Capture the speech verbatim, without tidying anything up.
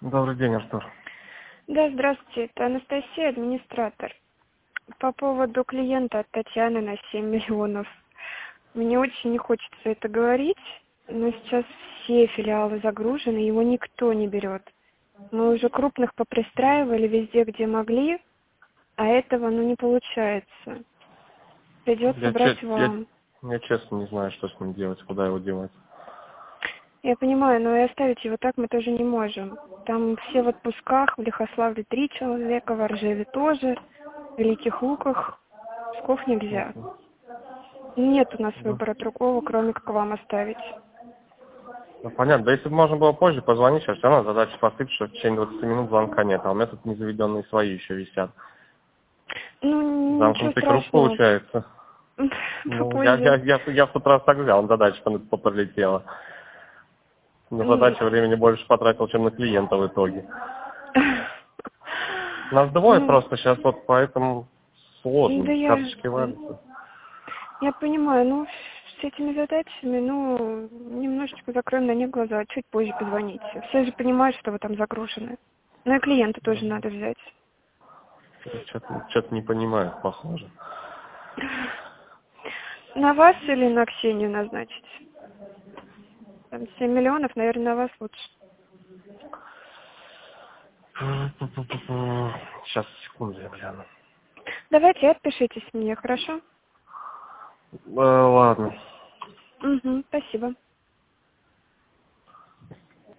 Добрый день, Артур. Да, здравствуйте, это Анастасия, администратор. По поводу клиента от Татьяны на семь миллионов. Мне очень не хочется это говорить, но сейчас все филиалы загружены, его никто не берет. Мы уже крупных попристраивали везде, где могли, а этого ну не получается. Придется Я, брать че- я, вам. я честно не знаю, что с ним делать, куда его девать. Я понимаю, но и оставить его так мы тоже не можем. Там все в отпусках, в Лихославле три человека, в Оржеве тоже, в Великих Луках. Псков нельзя. Нет у нас Ну, выбора другого, кроме как вам оставить. ну, понятно, да если бы можно было позже позвонить, сейчас все равно задача посыпать, что в течение двадцати минут звонка нет, а у меня тут незаведенные свои еще висят. Ну, ничего Замкнутый круг страшного. получается. Ну, я, я, Попозже. я, я в тот раз так взял, задача пролетела. На М. задачу времени больше потратил, чем на клиента в итоге. Нас двое Ну, просто сейчас, вот поэтому да сложно, я... карточки валятся. Я понимаю, ну, с этими задачами, ну, немножечко закроем на них глаза, чуть позже позвоните. Все же понимают, что вы там загружены. Ну и клиента тоже надо взять. Что-то, что-то не понимаю, похоже. На вас или на Ксению назначить? Там семь миллионов, наверное, на вас лучше. Сейчас, секунду, я гляну. Давайте отпишитесь мне, хорошо? Э, ладно. Угу, спасибо.